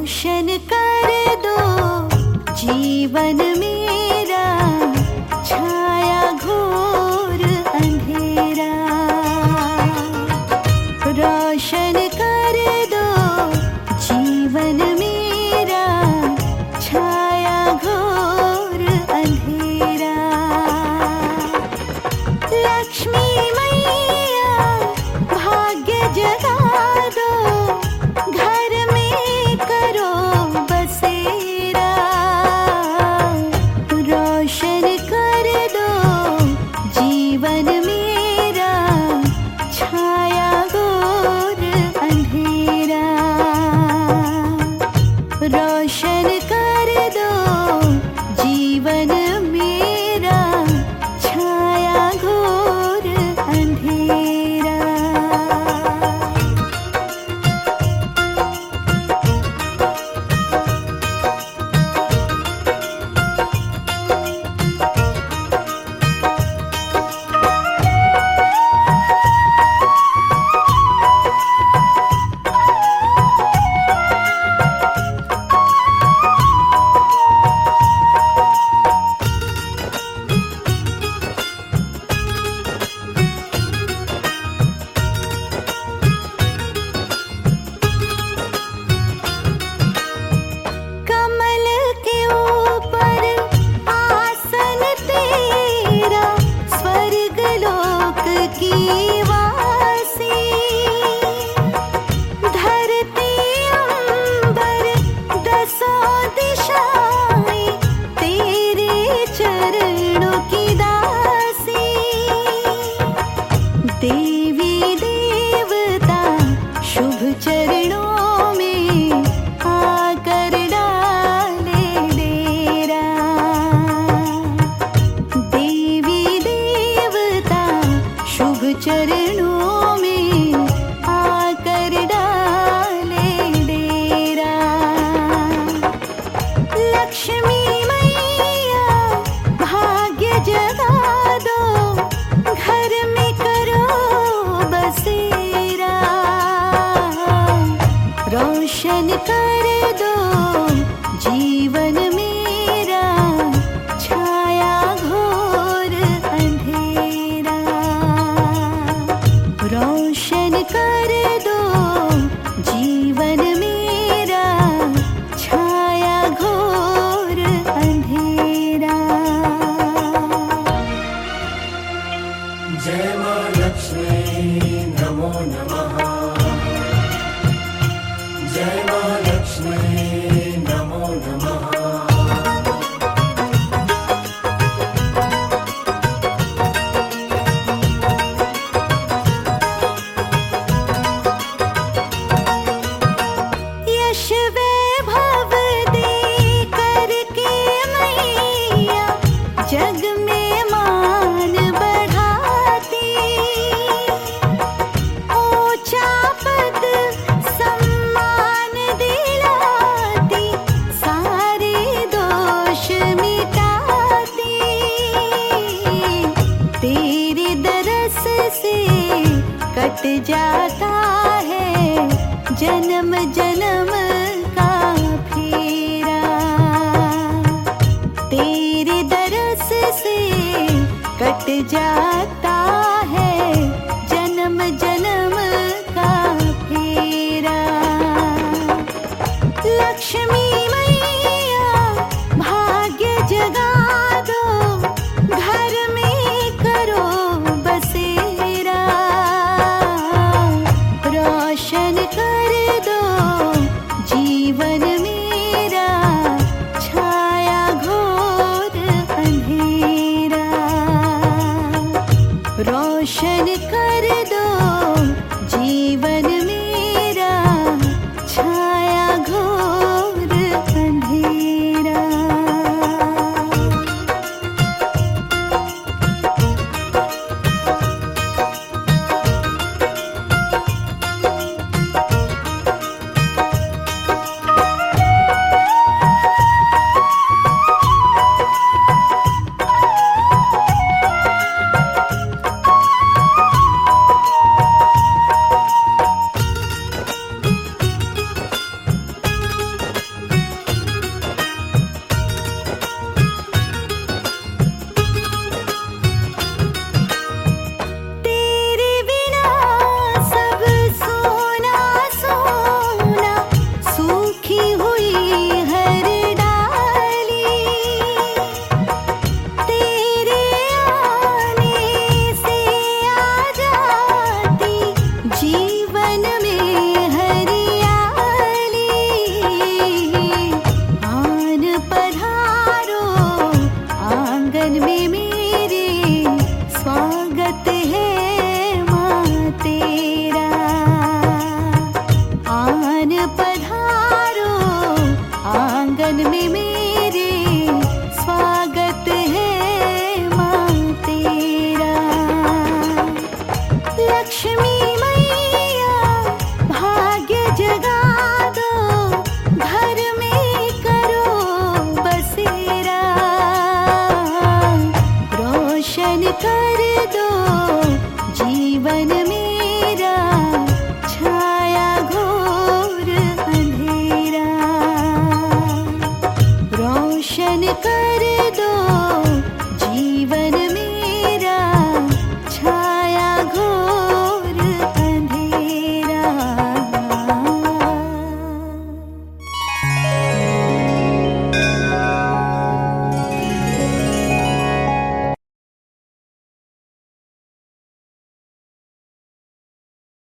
रोशन कर दो जीवन मेरा, छाया घोर अंधेरा। रोशन कर दो जीवन मेरा, छाया घोर अंधेरा। लक्ष्मी मैया भाग्य जगा दो, घर में करो बसेरा। रोशन कर दो जीवन मेरा, छाया घोर अंधेरा। रोशन कर दो जीवन मेरा, छाया घोर अंधेरा। कमल के ऊपर आसन तेरा, स्वर्ग लोक की वासी। धरती अंबर दसों दिशाएं, तेरे चरणों की दासी। देवी देवता शुभ चरणों में आकर डाले डेरा। देवी देवता शुभ चरणों में आकर डाले डेरा। लक्ष्मी मैया भाग्य जगा दो, घर में करो बसेरा। रोशन कर दो जीवन मेरा, छाया घोर अंधेरा। रोशन कर दो जीवन मेरा, छाया घोर अंधेरा। जय मां लक्ष्मी नमो नमः। जय मां लक्ष्मी नमो नमः। यश वैभव दे करके मैया, जग में मान बढ़ाती। ऊंचा पद सम्मान दिलाती, सारे दोष मिटाती। तेरे दरस से कट जाता है जन्म जन्म का फेरा। तेरे दरस से कट जाता है जन्म जन्म का फेरा। लक्ष्मी मैया भाग्य जगा दो, घर में करो बसेरा। रोशन कर दो जीवन मेरा, छाया घोर अंधेरा। लक्ष्मी